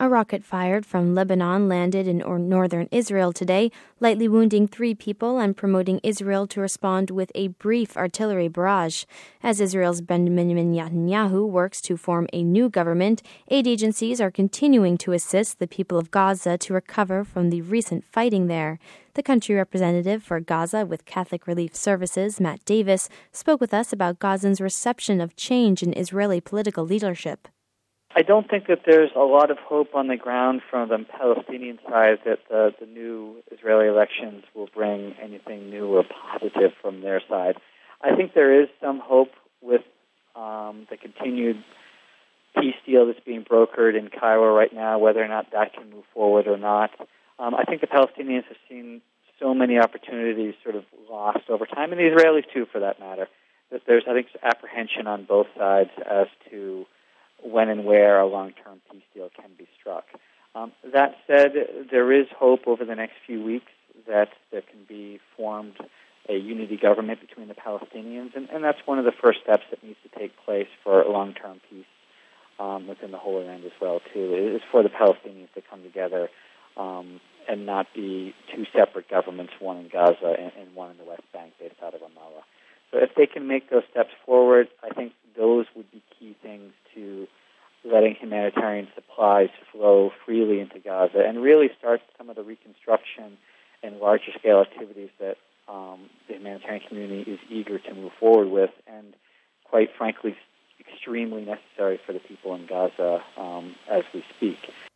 A rocket fired from Lebanon landed in northern Israel today, lightly wounding 3 people and promoting Israel to respond with a brief artillery barrage. As Israel's Benjamin Netanyahu works to form a new government, aid agencies are continuing to assist the people of Gaza to recover from the recent fighting there. The country representative for Gaza with Catholic Relief Services, Matt Davis, spoke with us about Gazans' reception of change in Israeli political leadership. I don't think that there's a lot of hope on the ground from the Palestinian side that the new Israeli elections will bring anything new or positive from their side. I think there is some hope with the continued peace deal that's being brokered in Cairo right now, whether or not that can move forward or not. I think the Palestinians have seen so many opportunities sort of lost over time, and the Israelis too, for that matter. That there's, I think, apprehension on both sides as to when and where a long-term peace deal can be struck. That said, there is hope over the next few weeks that there can be formed a unity government between the Palestinians, and that's one of the first steps that needs to take place for long-term peace within the Holy Land as well, too, is for the Palestinians to come together and not be 2 separate governments, one in Gaza and one in the West Bank based out of Ramallah. So if they can make those steps forward, I think those would be key things to letting humanitarian supplies flow freely into Gaza and really start some of the reconstruction and larger-scale activities that the humanitarian community is eager to move forward with and, quite frankly, extremely necessary for the people in Gaza as we speak.